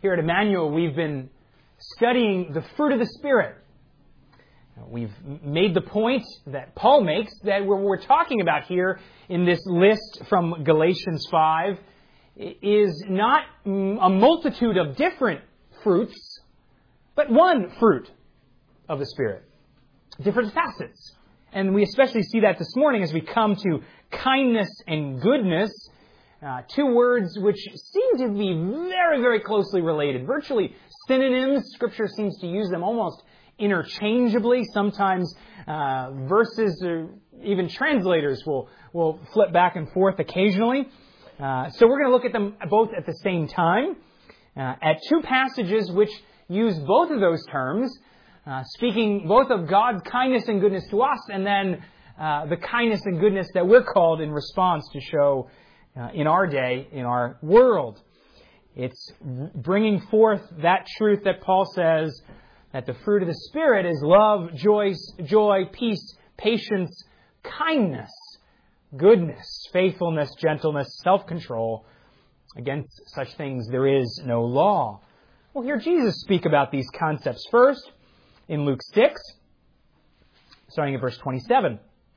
Here at Emmanuel, we've been studying the fruit of the Spirit. We've made the point that Paul makes that what we're talking about here in this list from Galatians 5 is not a multitude of different fruits, but one fruit of the Spirit. Different facets. And we especially see that this morning as we come to kindness and goodness, two words which seem to be very, very closely related. Virtually synonyms. Scripture seems to use them almost interchangeably. Sometimes verses or even translators will flip back and forth occasionally. So we're going to look at them both at the same time. At two passages which use both of those terms, speaking both of God's kindness and goodness to us, and then the kindness and goodness that we're called in response to show in our day, in our world. It's bringing forth that truth that Paul says that the fruit of the Spirit is love, joy, peace, patience, kindness, goodness, faithfulness, gentleness, self-control. Against such things there is no law. We'll hear Jesus speak about these concepts first in Luke 6, starting at verse 27.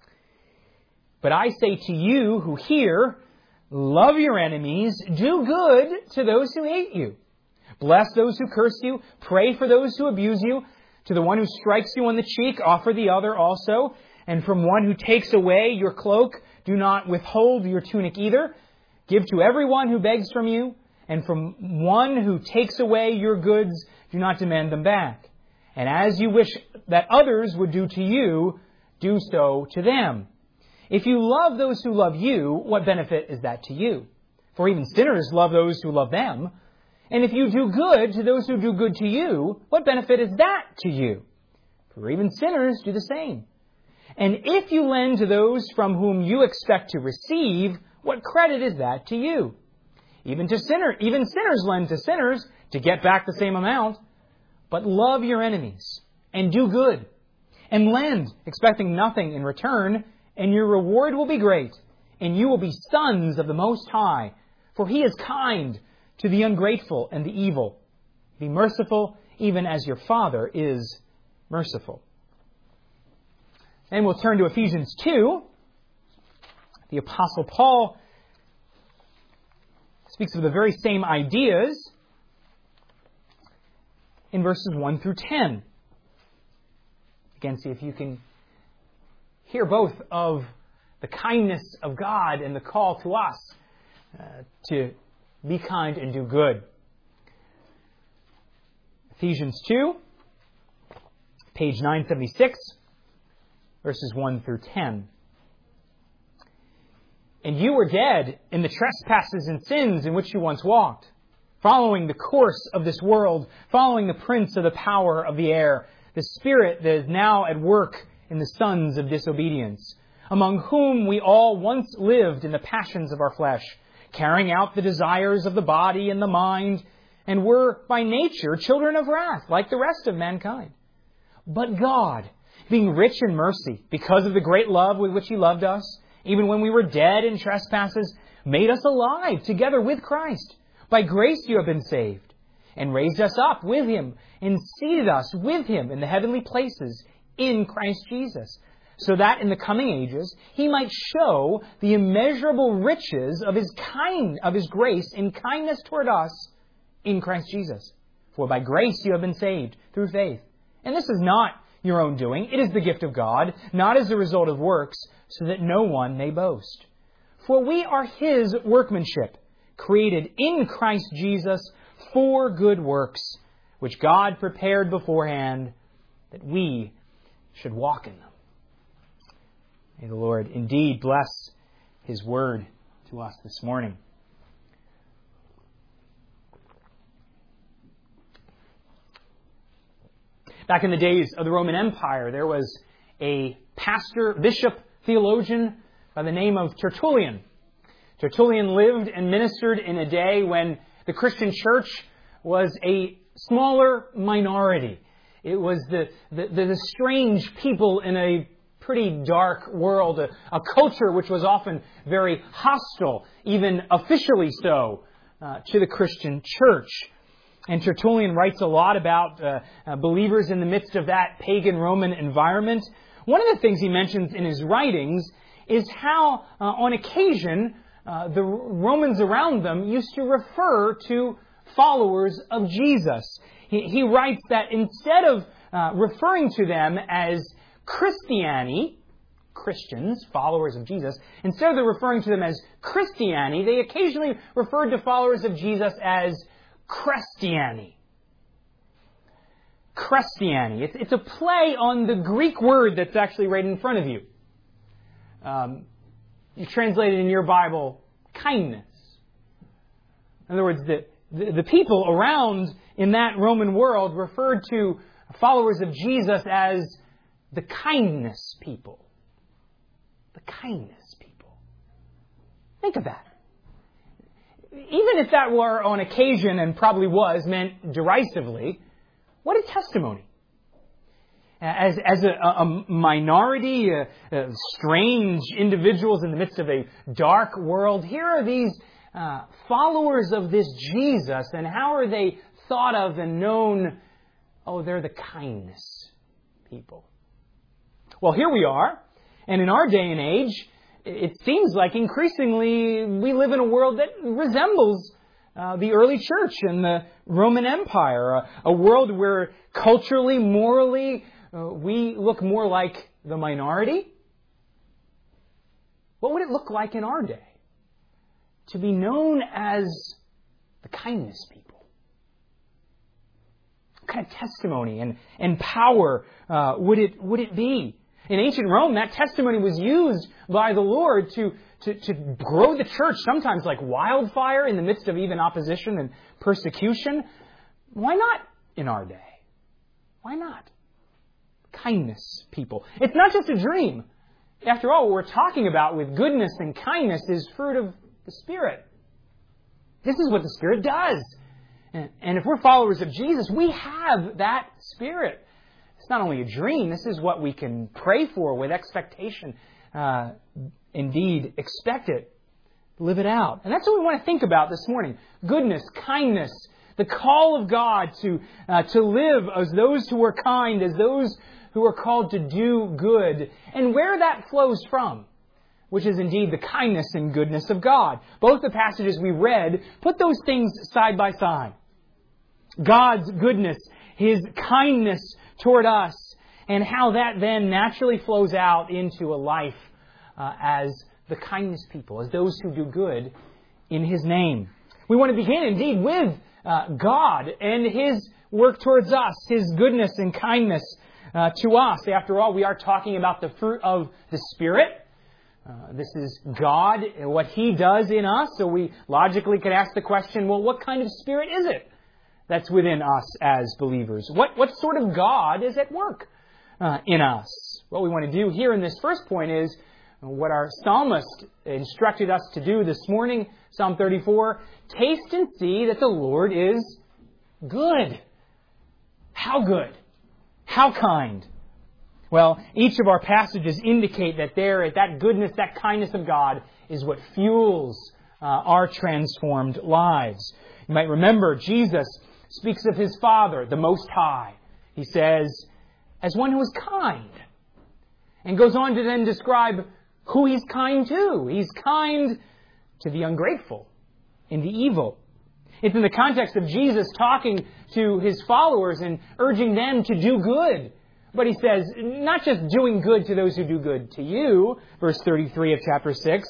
But I say to you who hear, love your enemies, do good to those who hate you. Bless those who curse you, pray for those who abuse you. To the one who strikes you on the cheek, offer the other also. And from one who takes away your cloak, do not withhold your tunic either. Give to everyone who begs from you. And from one who takes away your goods, do not demand them back. And as you wish that others would do to you, do so to them. If you love those who love you, what benefit is that to you? For even sinners love those who love them. And if you do good to those who do good to you, what benefit is that to you? For even sinners do the same. And if you lend to those from whom you expect to receive, what credit is that to you? Even sinners lend to sinners to get back the same amount. But love your enemies and do good and lend, expecting nothing in return, and your reward will be great, and you will be sons of the Most High, for He is kind to the ungrateful and the evil. Be merciful, even as your Father is merciful. And we'll turn to Ephesians 2. The Apostle Paul speaks of the very same ideas in verses 1 through 10. Again, see if you can hear both of the kindness of God and the call to us to be kind and do good. Ephesians 2, page 976, verses 1 through 10. And you were dead in the trespasses and sins in which you once walked, following the course of this world, following the prince of the power of the air, the spirit that is now at work in the sons of disobedience, among whom we all once lived in the passions of our flesh, carrying out the desires of the body and the mind, and were by nature children of wrath, like the rest of mankind. But God, being rich in mercy, because of the great love with which He loved us, even when we were dead in trespasses, made us alive together with Christ. By grace you have been saved, and raised us up with Him, and seated us with Him in the heavenly places in Christ Jesus, so that in the coming ages He might show the immeasurable riches of His grace in kindness toward us in Christ Jesus. For by grace you have been saved through faith. And this is not your own doing. It is the gift of God, not as a result of works, so that no one may boast. For we are His workmanship, created in Christ Jesus for good works, which God prepared beforehand that we should walk in them. May the Lord indeed bless His word to us this morning. Back in the days of the Roman Empire, there was a pastor, bishop, theologian by the name of Tertullian. Tertullian lived and ministered in a day when the Christian church was a smaller minority. It was the strange people in a pretty dark world, a culture which was often very hostile, even officially so, to the Christian church. And Tertullian writes a lot about believers in the midst of that pagan Roman environment. One of the things he mentions in his writings is how, on occasion, the Romans around them used to refer to followers of Jesus. He writes that instead of referring to them as Christiani, Christians, followers of Jesus, instead of referring to them as Christiani, they occasionally referred to followers of Jesus as Christiani. Christiani. It's a play on the Greek word that's actually right in front of you. You translate it in your Bible, kindness. In other words, the people around in that Roman world referred to followers of Jesus as the kindness people. The kindness people. Think of that. Even if that were on occasion, and probably was, meant derisively, what a testimony. As a minority, strange individuals in the midst of a dark world, here are these followers of this Jesus, and how are they thought of and known? Oh, they're the kindness people. Well, here we are, and in our day and age, it seems like increasingly we live in a world that resembles the early church and the Roman Empire, a world where culturally, morally, we look more like the minority. What would it look like in our day to be known as the kindness people? What kind of testimony and power would it be? In ancient Rome, that testimony was used by the Lord to grow the church, sometimes like wildfire in the midst of even opposition and persecution. Why not in our day? Why not? Kindness, people. It's not just a dream. After all, what we're talking about with goodness and kindness is fruit of the Spirit. This is what the Spirit does. And if we're followers of Jesus, we have that Spirit. It's not only a dream, this is what we can pray for with expectation. Indeed, expect it. Live it out. And that's what we want to think about this morning. Goodness, kindness, the call of God to live as those who are kind, as those who are called to do good, and where that flows from, which is indeed the kindness and goodness of God. Both the passages we read put those things side by side. God's goodness, His kindness toward us, and how that then naturally flows out into a life as the kindness people, as those who do good in His name. We want to begin indeed with God and His work towards us, His goodness and kindness to us. After all, we are talking about the fruit of the Spirit. This is God and what He does in us. So we logically could ask the question, well, what kind of Spirit is it that's within us as believers? What sort of God is at work in us? What we want to do here in this first point is what our psalmist instructed us to do this morning, Psalm 34, taste and see that the Lord is good. How good? How kind? Well, each of our passages indicate that that goodness, that kindness of God is what fuels our transformed lives. You might remember Jesus speaks of His Father, the Most High. He says, as one who is kind. And goes on to then describe who He's kind to. He's kind to the ungrateful and the evil. It's in the context of Jesus talking to His followers and urging them to do good. But He says, not just doing good to those who do good to you, verse 33 of chapter 6.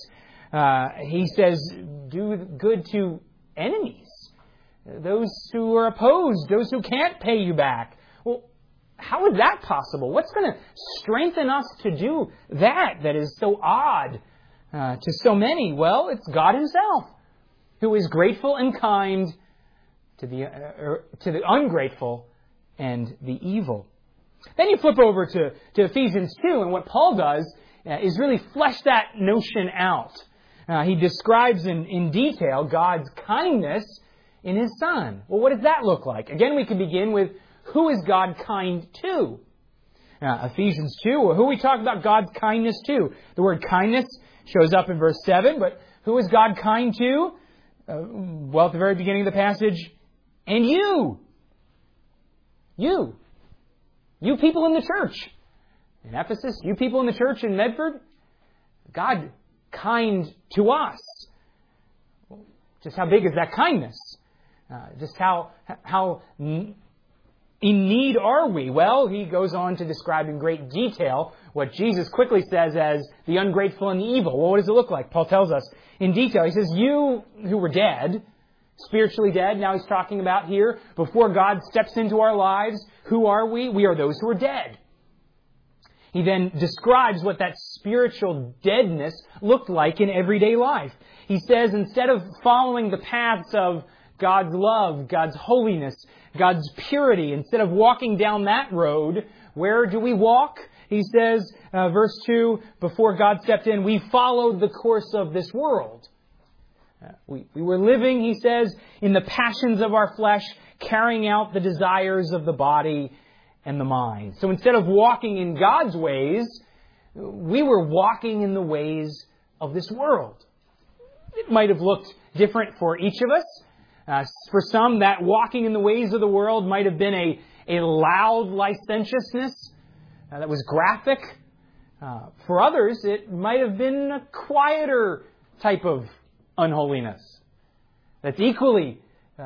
He says, do good to enemies, those who are opposed, those who can't pay you back. Well, how is that possible? What's going to strengthen us to do that is so odd to so many? Well, it's God Himself, who is grateful and kind to the ungrateful and the evil. Then you flip over to Ephesians 2, and what Paul does is really flesh that notion out. He describes in detail God's kindness in His Son. Well, what does that look like? Again, we can begin with, who is God kind to? Ephesians 2, or who we talk about God's kindness to? The word kindness shows up in verse 7, but who is God kind to? Well, at the very beginning of the passage, And you people in the church in Ephesus, you people in the church in Medford, God kind to us. Just how big is that kindness? Just how in need are we? Well, he goes on to describe in great detail what Jesus quickly says as the ungrateful and the evil. Well, what does it look like? Paul tells us in detail. He says, you who were dead, spiritually dead, now he's talking about here, before God steps into our lives, who are we? We are those who are dead. He then describes what that spiritual deadness looked like in everyday life. He says, instead of following the paths of God's love, God's holiness, God's purity, instead of walking down that road, where do we walk? He says, verse 2, before God stepped in, we followed the course of this world. We were living, he says, in the passions of our flesh, carrying out the desires of the body and the mind. So instead of walking in God's ways, we were walking in the ways of this world. It might have looked different for each of us. For some, that walking in the ways of the world might have been a loud licentiousness that was graphic. For others, it might have been a quieter type of unholiness that's equally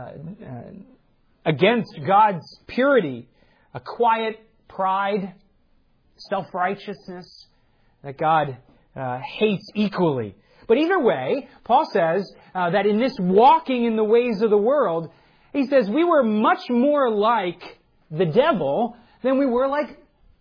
against God's purity, a quiet pride, self-righteousness that God hates equally. But either way, Paul says that in this walking in the ways of the world, he says we were much more like the devil than we were like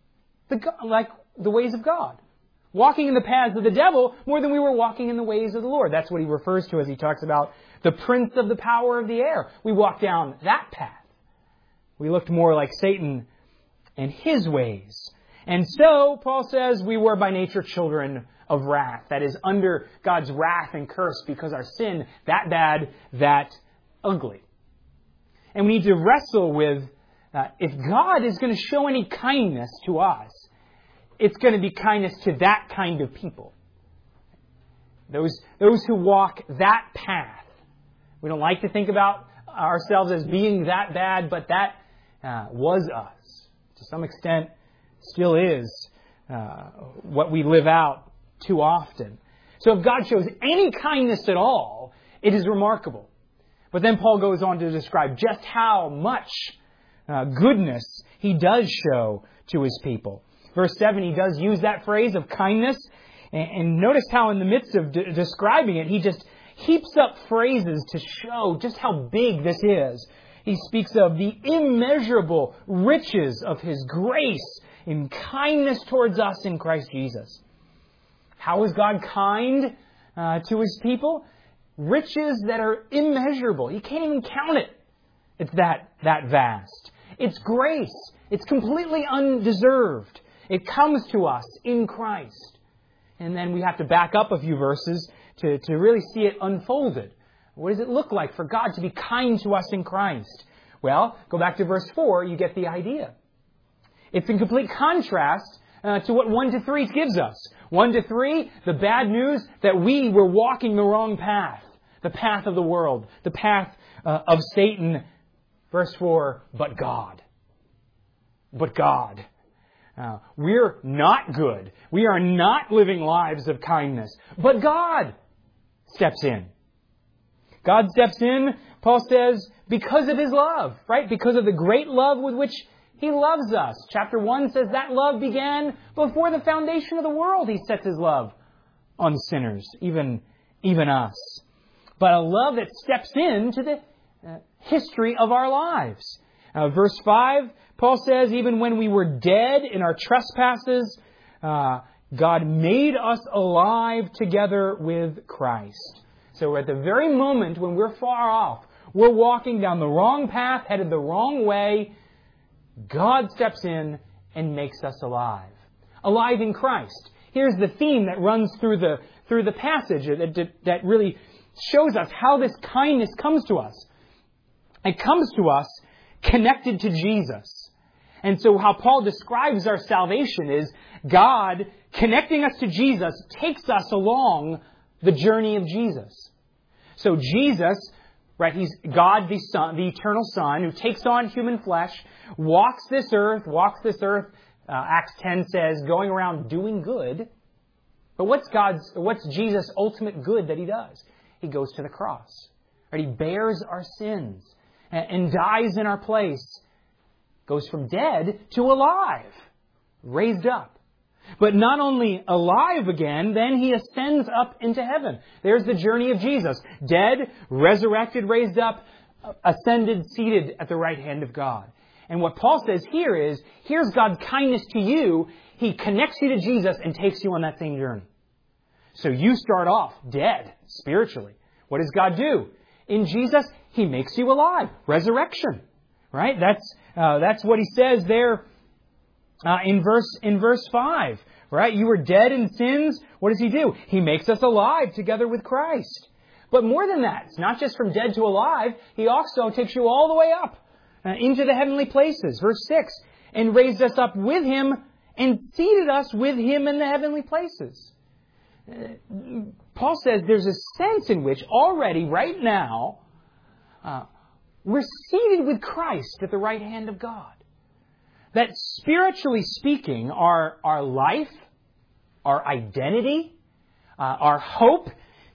the ways of God. Walking in the paths of the devil more than we were walking in the ways of the Lord. That's what he refers to as he talks about the prince of the power of the air. We walked down that path. We looked more like Satan and his ways. And so, Paul says, we were by nature children of wrath. That is, under God's wrath and curse because our sin, that bad, that ugly. And we need to wrestle with, if God is going to show any kindness to us, it's going to be kindness to that kind of people. Those who walk that path. We don't like to think about ourselves as being that bad, but that was us. To some extent, still is what we live out too often. So if God shows any kindness at all, it is remarkable. But then Paul goes on to describe just how much goodness he does show to his people. Verse 7, he does use that phrase of kindness. And notice how in the midst of describing it, he just heaps up phrases to show just how big this is. He speaks of the immeasurable riches of His grace in kindness towards us in Christ Jesus. How is God kind to His people? Riches that are immeasurable. You can't even count it. It's that vast. It's grace. It's completely undeserved. It comes to us in Christ. And then we have to back up a few verses to really see it unfolded. What does it look like for God to be kind to us in Christ? Well, go back to verse 4, you get the idea. It's in complete contrast to what 1-3 gives us. 1-3, the bad news that we were walking the wrong path. The path of the world. The path of Satan. Verse 4, but God. But God. We're not good. We are not living lives of kindness. But God steps in. God steps in, Paul says, because of His love, right? Because of the great love with which He loves us. Chapter 1 says that love began before the foundation of the world. He sets His love on sinners, even us. But a love that steps into the history of our lives. Verse 5, Paul says, even when we were dead in our trespasses, God made us alive together with Christ. So at the very moment when we're far off, we're walking down the wrong path, headed the wrong way, God steps in and makes us alive. Alive in Christ. Here's the theme that runs through the passage that really shows us how this kindness comes to us. It comes to us connected to Jesus. And so how Paul describes our salvation is God connecting us to Jesus takes us along the journey of Jesus. So Jesus Right? He's God the Son, the eternal Son, who takes on human flesh, walks this earth, Acts 10 says, going around doing good. But what's Jesus' ultimate good that He does? He goes to the cross. Right? He bears our sins and dies in our place. Goes from dead to alive, raised up. But not only alive again, then He ascends up into heaven. There's the journey of Jesus. Dead, resurrected, raised up, ascended, seated at the right hand of God. And what Paul says here is, here's God's kindness to you. He connects you to Jesus and takes you on that same journey. So you start off dead, spiritually. What does God do? In Jesus, He makes you alive. Resurrection. Right? That's what He says there in verse 5. Right? You were dead in sins. What does He do? He makes us alive together with Christ. But more than that, it's not just from dead to alive. He also takes you all the way up into the heavenly places. Verse 6. And raised us up with Him and seated us with Him in the heavenly places. Paul says there's a sense in which already, right now, we're seated with Christ at the right hand of God. That spiritually speaking, our life, our identity, our hope,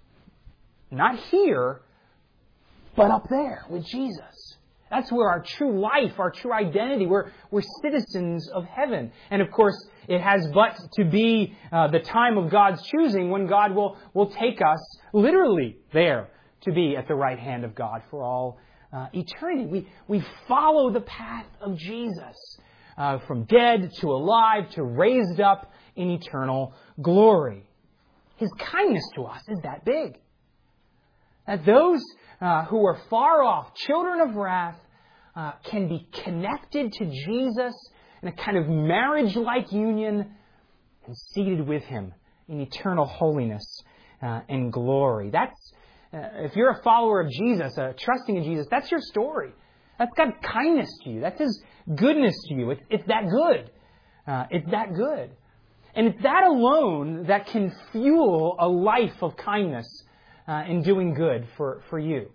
not here, but up there with Jesus. That's where our true life, our true identity, we're citizens of heaven. And of course, it has but to be the time of God's choosing when God will take us literally there to be at the right hand of God for all eternity. We follow the path of Jesus from dead to alive to raised up in eternal glory. His kindness to us is that big. That those who are far off, children of wrath, can be connected to Jesus in a kind of marriage-like union and seated with Him in eternal holiness and glory. That's if you're a follower of Jesus, trusting in Jesus, that's your story. That's God's kindness to you. That's His goodness to you. It's that good. It's that good. And it's that alone that can fuel a life of kindness and doing good for you.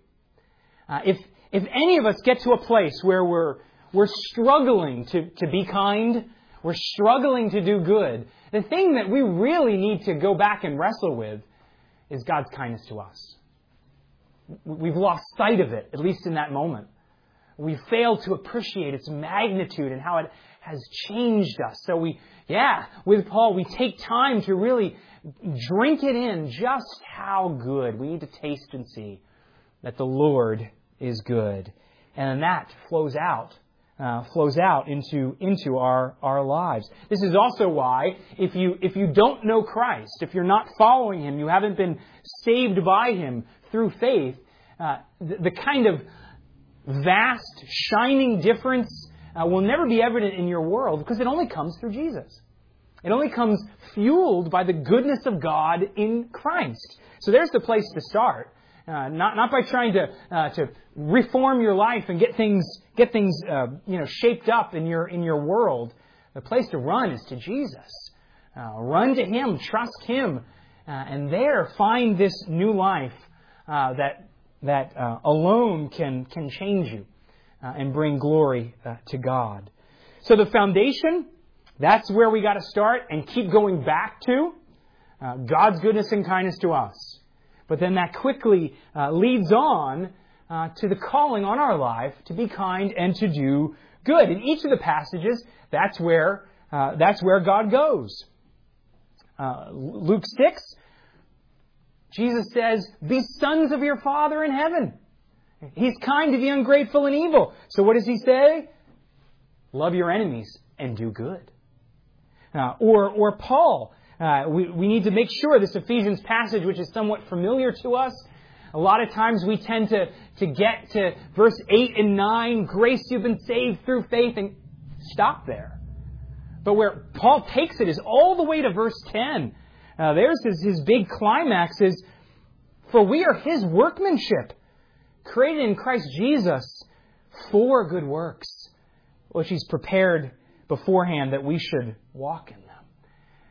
If any of us get to a place where we're struggling to be kind, we're struggling to do good, the thing that we really need to go back and wrestle with is God's kindness to us. We've lost sight of it, at least in that moment. We've failed to appreciate its magnitude and how it has changed us. So with Paul, we take time to really drink it in just how good. We need to taste and see that the Lord is good. And that flows out into our lives. This is also why if you don't know Christ, if you're not following Him, you haven't been saved by Him through faith, the kind of vast, shining difference will never be evident in your world because it only comes through Jesus. It only comes fueled by the goodness of God in Christ. So there's the place to start. Not by trying to reform your life and get things shaped up in your world. The place to run is to Jesus. Run to Him, trust Him, and there find this new life that alone can change you and bring glory to God. So the foundation, that's where we got to start and keep going back to God's goodness and kindness to us. But then that quickly leads on to the calling on our life to be kind and to do good. In each of the passages, that's where God goes. Luke 6, Jesus says, "Be sons of your Father in heaven." He's kind to the ungrateful and evil. So what does He say? Love your enemies and do good. Or Paul. We need to make sure this Ephesians passage, which is somewhat familiar to us, a lot of times we tend to get to verse 8 and 9, grace you've been saved through faith, and stop there. But where Paul takes it is all the way to verse 10. There's his big climax is, for we are His workmanship, created in Christ Jesus for good works, which He's prepared beforehand that we should walk in them.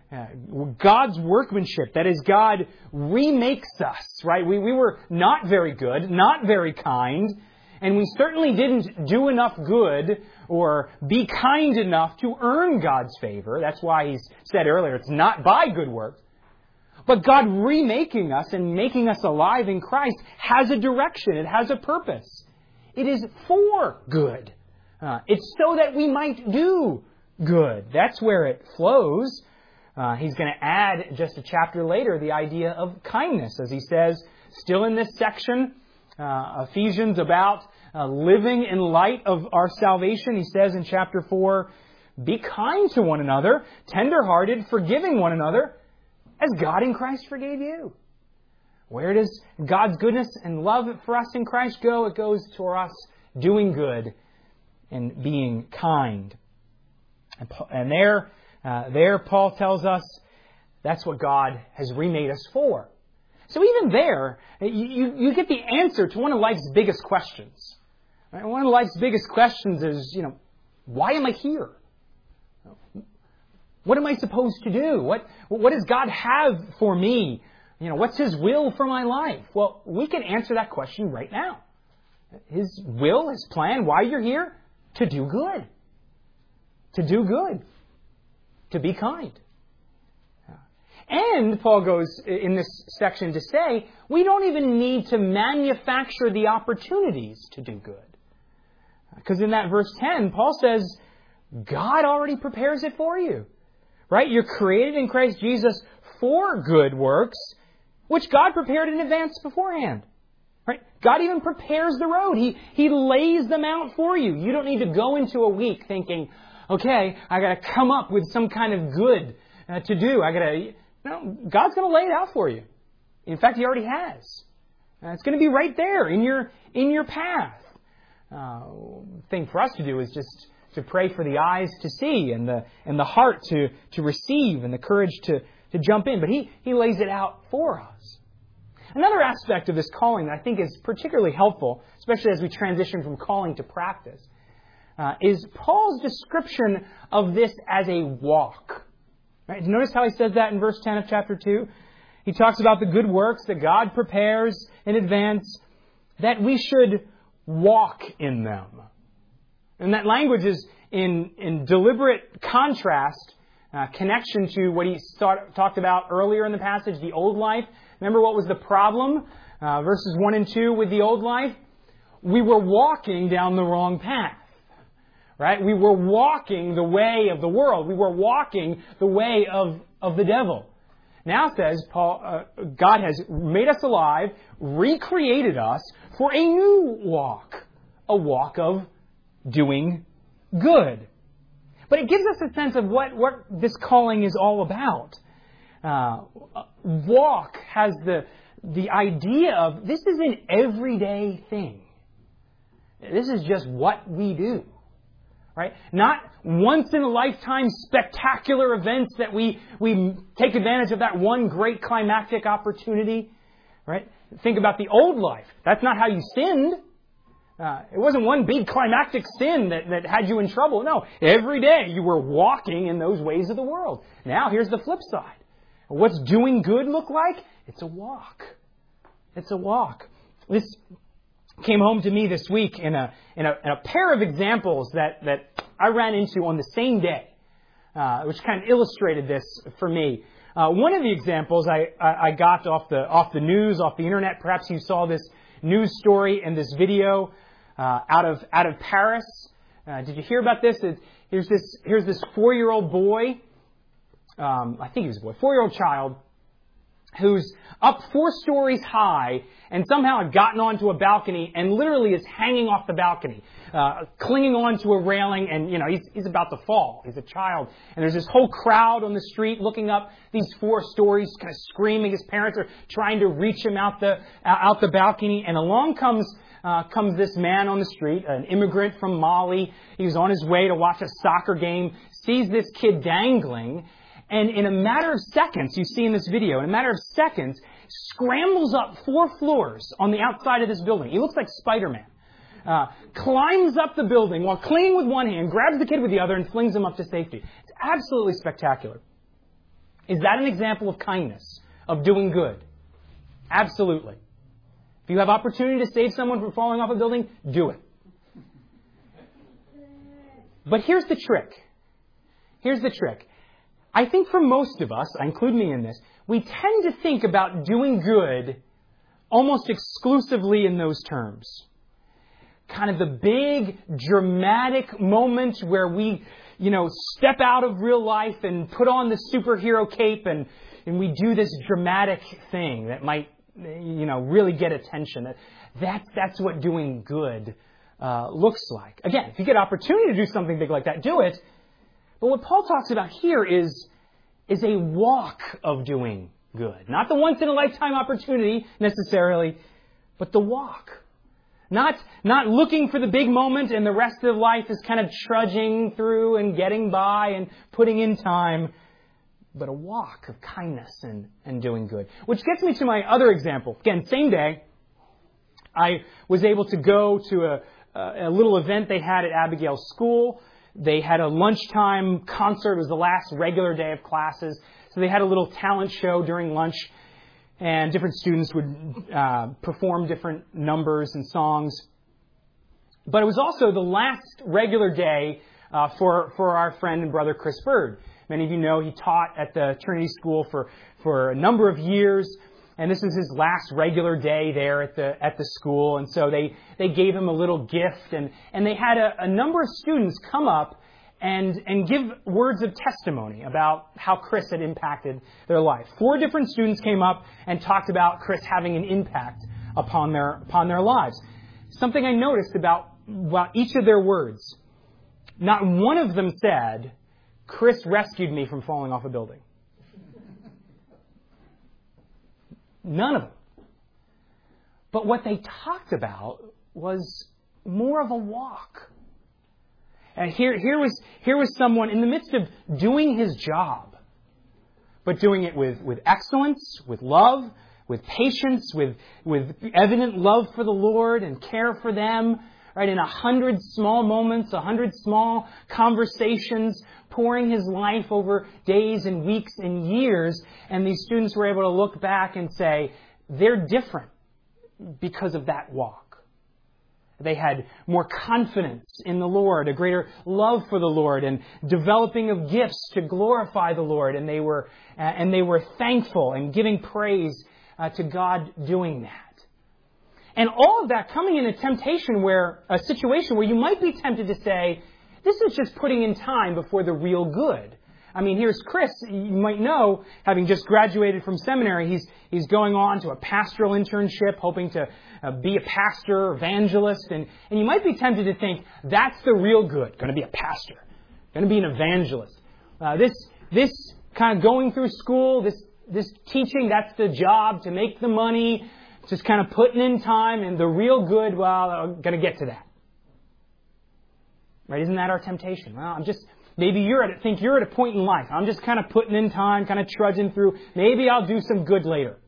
God's workmanship. That is, God remakes us, right? We were not very good, not very kind, and we certainly didn't do enough good or be kind enough to earn God's favor. That's why He said earlier, it's not by good works. But God remaking us and making us alive in Christ has a direction. It has a purpose. It is for good. It's so that we might do good. That's where it flows. He's going to add just a chapter later the idea of kindness, as he says, still in this section, Ephesians, about living in light of our salvation. He says in chapter 4, be kind to one another, tender-hearted, forgiving one another, as God in Christ forgave you. Where does God's goodness and love for us in Christ go? It goes toward us doing good and being kind. And there Paul tells us that's what God has remade us for. So even there, you get the answer to one of life's biggest questions. Right? One of life's biggest questions is, why am I here? What am I supposed to do? What does God have for me? What's His will for my life? Well, we can answer that question right now. His will, His plan, why you're here? To do good. To do good. To be kind. And Paul goes in this section to say, we don't even need to manufacture the opportunities to do good. Because in that verse 10, Paul says, God already prepares it for you. Right? You're created in Christ Jesus for good works, which God prepared in advance beforehand. Right? God even prepares the road. He lays them out for you. You don't need to go into a week thinking, okay, I got to come up with some kind of good to do. God's going to lay it out for you. In fact, He already has. It's going to be right there in your path. Thing for us to do is just to pray for the eyes to see and the heart to receive and the courage to jump in. But He lays it out for us. Another aspect of this calling that I think is particularly helpful, especially as we transition from calling to practice, is Paul's description of this as a walk. Right? Notice how he says that in verse 10 of chapter 2? He talks about the good works that God prepares in advance, that we should walk in them. And that language is in deliberate contrast, connection to what he talked about earlier in the passage, the old life. Remember what was the problem? Verses 1 and 2 with the old life? We were walking down the wrong path. Right? We were walking the way of the world. We were walking the way of the devil. Now says Paul, God has made us alive, recreated us for a new walk. A walk of doing good. But it gives us a sense of what this calling is all about. Walk has the idea of this is an everyday thing. This is just what we do. Right? Not once in a lifetime spectacular events that we take advantage of that one great climactic opportunity. Right? Think about the old life. That's not how you sinned. It wasn't one big climactic sin that had you in trouble. No, every day you were walking in those ways of the world. Now here's the flip side. What's doing good look like? It's a walk. It's a walk. This came home to me this week in a pair of examples that I ran into on the same day, which kind of illustrated this for me. One of the examples I got off the news, off the internet. Perhaps you saw this news story and this video out of Paris. Did you hear about this? Here's this 4-year-old boy. I think he was a boy, 4-year-old child, who's up 4 stories high and somehow had gotten onto a balcony and literally is hanging off the balcony, clinging onto a railing, and he's about to fall. He's a child, and there's this whole crowd on the street looking up these 4 stories, kind of screaming. His parents are trying to reach him out the balcony, and along comes this man on the street, an immigrant from Mali. He was on his way to watch a soccer game, sees this kid dangling, and in a matter of seconds, you see in this video, in a matter of seconds, scrambles up 4 floors on the outside of this building. He looks like Spider-Man. Climbs up the building while clinging with one hand, grabs the kid with the other, and flings him up to safety. It's absolutely spectacular. Is that an example of kindness, of doing good? Absolutely. If you have opportunity to save someone from falling off a building, do it. But here's the trick. Here's the trick. I think for most of us, I include me in this, we tend to think about doing good almost exclusively in those terms. Kind of the big, dramatic moment where we, step out of real life and put on the superhero cape and we do this dramatic thing that might, really get attention. That's what doing good looks like. Again, if you get opportunity to do something big like that, do it. But what Paul talks about here is a walk of doing good. Not the once-in-a-lifetime opportunity, necessarily, but the walk. Not looking for the big moment and the rest of life is kind of trudging through and getting by and putting in time, but a walk of kindness and doing good. Which gets me to my other example. Again, same day, I was able to go to a little event they had at Abigail's school. They had a lunchtime concert. It was the last regular day of classes. So they had a little talent show during lunch, and different students would perform different numbers and songs. But it was also the last regular day for our friend and brother Chris Bird. Many of you know he taught at the Trinity School for a number of years. And this was his last regular day there at the school. And so they gave him a little gift. And they had a number of students come up and give words of testimony about how Chris had impacted their life. 4 different students came up and talked about Chris having an impact upon their lives. Something I noticed about each of their words. Not one of them said, "Chris rescued me from falling off a building." None of them. But what they talked about was more of a walk. And here was someone in the midst of doing his job, but doing it with excellence, with love, with patience, with evident love for the Lord and care for them, right? In 100 small moments, 100 small conversations, pouring his life over days and weeks and years. And these students were able to look back and say, they're different because of that walk. They had more confidence in the Lord, a greater love for the Lord, and developing of gifts to glorify the Lord. And they were thankful and giving praise to God doing that. And all of that coming in a situation where you might be tempted to say, this is just putting in time before the real good. I mean, here's Chris, you might know, having just graduated from seminary, he's going on to a pastoral internship, hoping to be a pastor, evangelist, and you might be tempted to think, that's the real good, going to be a pastor, going to be an evangelist. This kind of going through school, this teaching, that's the job, to make the money, just kind of putting in time, and the real good, well, I'm going to get to that. Right? Isn't that our temptation? Well, maybe you're at a point in life. I'm just kind of putting in time, kind of trudging through. Maybe I'll do some good later.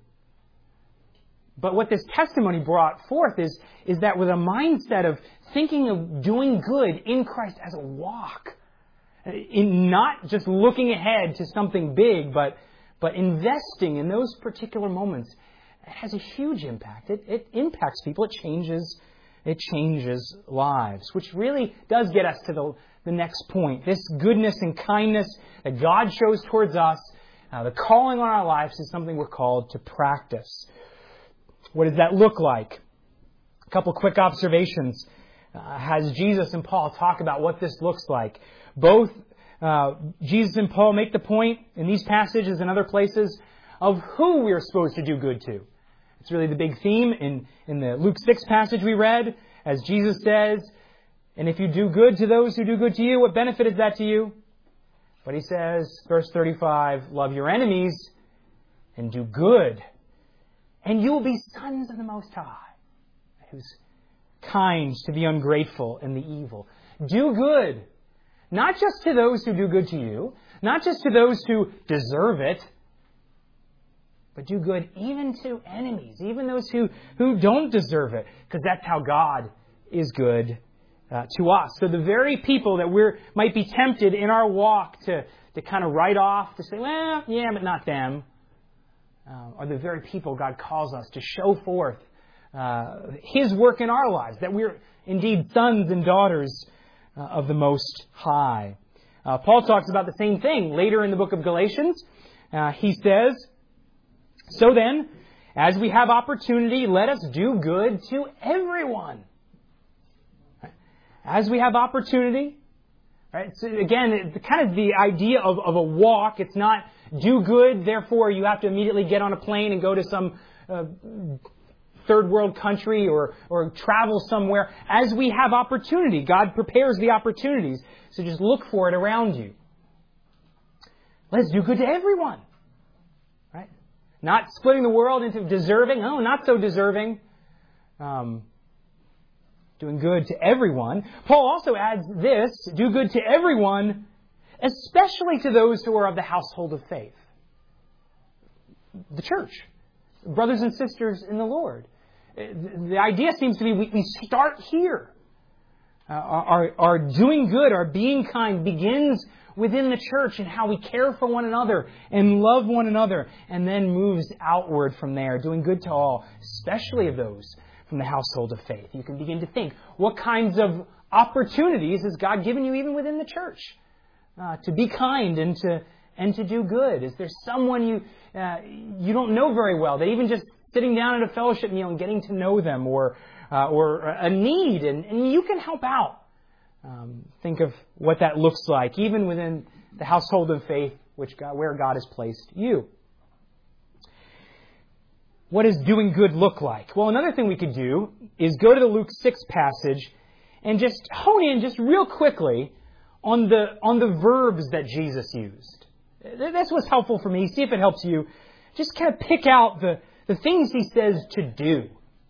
But what this testimony brought forth is that with a mindset of thinking of doing good in Christ as a walk, in not just looking ahead to something big, but investing in those particular moments, it has a huge impact. It impacts people. It changes lives, which really does get us to the next point. This goodness and kindness that God shows towards us, the calling on our lives, is something we're called to practice. What does that look like? A couple quick observations. Has Jesus and Paul talk about what this looks like? Both Jesus and Paul make the point in these passages and other places of who we are supposed to do good to. It's really the big theme in the Luke 6 passage we read, as Jesus says, and if you do good to those who do good to you, what benefit is that to you? But he says, verse 35, love your enemies and do good, and you will be sons of the Most High, who's kind to the ungrateful and the evil. Do good, not just to those who do good to you, not just to those who deserve it, but do good even to enemies, even those who don't deserve it, because that's how God is good to us. So the very people that might be tempted in our walk to kind of write off, to say, well, yeah, but not them, are the very people God calls us to show forth His work in our lives, that we're indeed sons and daughters of the Most High. Paul talks about the same thing later in the book of Galatians. He says, so then, as we have opportunity, let us do good to everyone. As we have opportunity, right? So again, it's kind of the idea of a walk. It's not do good, therefore you have to immediately get on a plane and go to some third world country or travel somewhere. As we have opportunity, God prepares the opportunities. So just look for it around you. Let's do good to everyone. Right? Not splitting the world into deserving, not so deserving. Doing good to everyone. Paul also adds this, do good to everyone, especially to those who are of the household of faith. The church. Brothers and sisters in the Lord. The idea seems to be we start here. Our doing good, our being kind begins within the church and how we care for one another and love one another, and then moves outward from there, doing good to all, especially of those from the household of faith. You can begin to think, what kinds of opportunities has God given you even within the church to be kind and to do good? Is there someone you don't know very well, that even just sitting down at a fellowship meal and getting to know them, or a need, and you can help out? Think of what that looks like, even within the household of faith, where God has placed you. What does doing good look like? Well, another thing we could do is go to the Luke 6 passage and just hone in just real quickly on the verbs that Jesus used. That's what's helpful for me. See if it helps you. Just kind of pick out the things He says to do.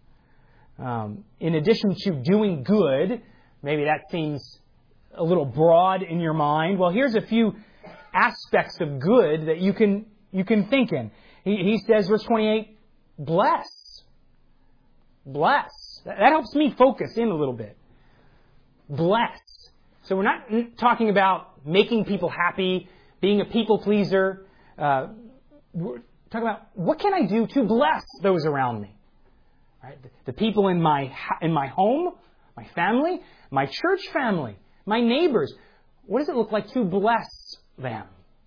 In addition to doing good, maybe that seems a little broad in your mind. Well, here's a few aspects of good that you can think in. He says, verse 28, bless. Bless. That helps me focus in a little bit. Bless. So we're not talking about making people happy, being a people pleaser. We're talking about what can I do to bless those around me. Right? The people in my home, my family, my church family, my neighbors. What does it look like to bless them?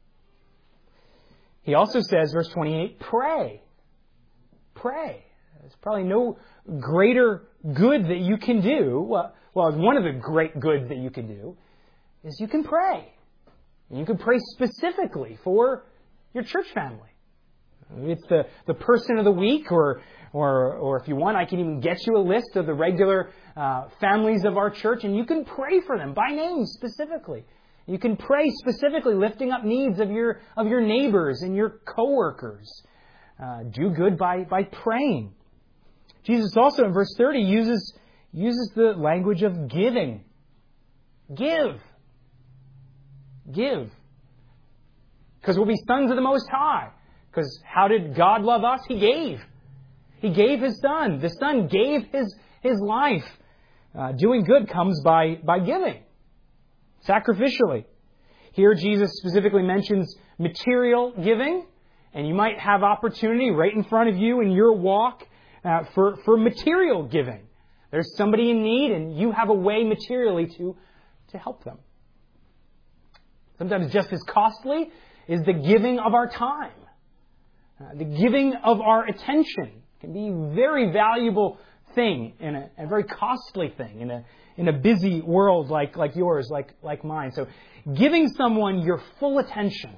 He also says, verse 28, pray. Pray. There's probably no greater good that you can do. Well, one of the great goods that you can do is you can pray. And you can pray specifically for your church family. It's the person of the week, or if you want, I can even get you a list of the regular families of our church, and you can pray for them by name specifically. You can pray specifically, lifting up needs of your neighbors and your coworkers. Do good by praying. Jesus also in verse 30 uses the language of giving. Give. Give. Because we'll be sons of the Most High. Because how did God love us? He gave. He gave His Son. The Son gave His life. Doing good comes by giving. Sacrificially. Here Jesus specifically mentions material giving. And you might have opportunity right in front of you in your walk for material giving. There's somebody in need and you have a way materially to help them. Sometimes just as costly is the giving of our time. The giving of our attention can be a very valuable thing and a very costly thing in a busy world like yours, like mine. So giving someone your full attention,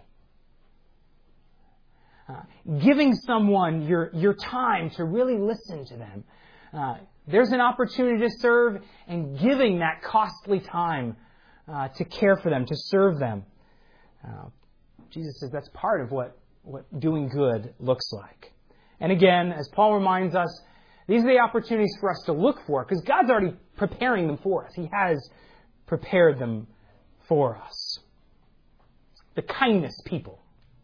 giving someone your time to really listen to them. There's an opportunity to serve, and giving that costly time to care for them, to serve them. Jesus says that's part of what doing good looks like. And again, as Paul reminds us, these are the opportunities for us to look for, because God's already preparing them for us. He has prepared them for us. The kindness people.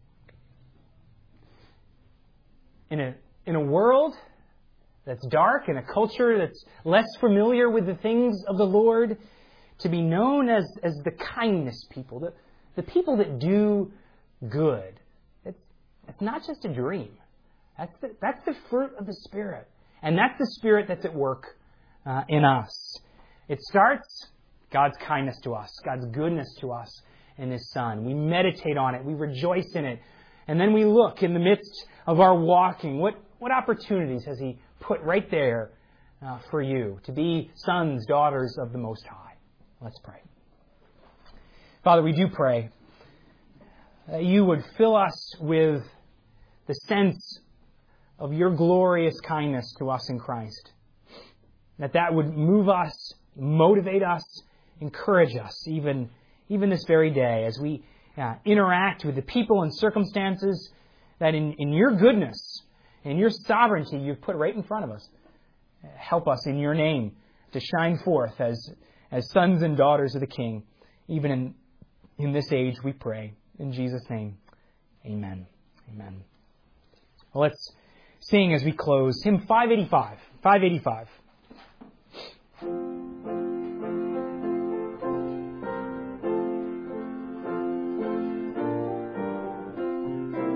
In a world that's dark, in a culture that's less familiar with the things of the Lord, to be known as the kindness people, the people that do good. It's not just a dream. That's the fruit of the Spirit. And that's the Spirit that's at work in us. It starts God's kindness to us, God's goodness to us in His Son. We meditate on it. We rejoice in it. And then we look in the midst of our walking. What opportunities has He put right there for you to be sons, daughters of the Most High? Let's pray. Father, we do pray that You would fill us with the sense of Your glorious kindness to us in Christ. That would move us, motivate us, encourage us, even this very day as we interact with the people and circumstances that in Your goodness and Your sovereignty You've put right in front of us. Help us in Your name to shine forth as sons and daughters of the King, even in this age, we pray. In Jesus' name, amen. Amen. Well, let's sing as we close. Hymn 585. 585.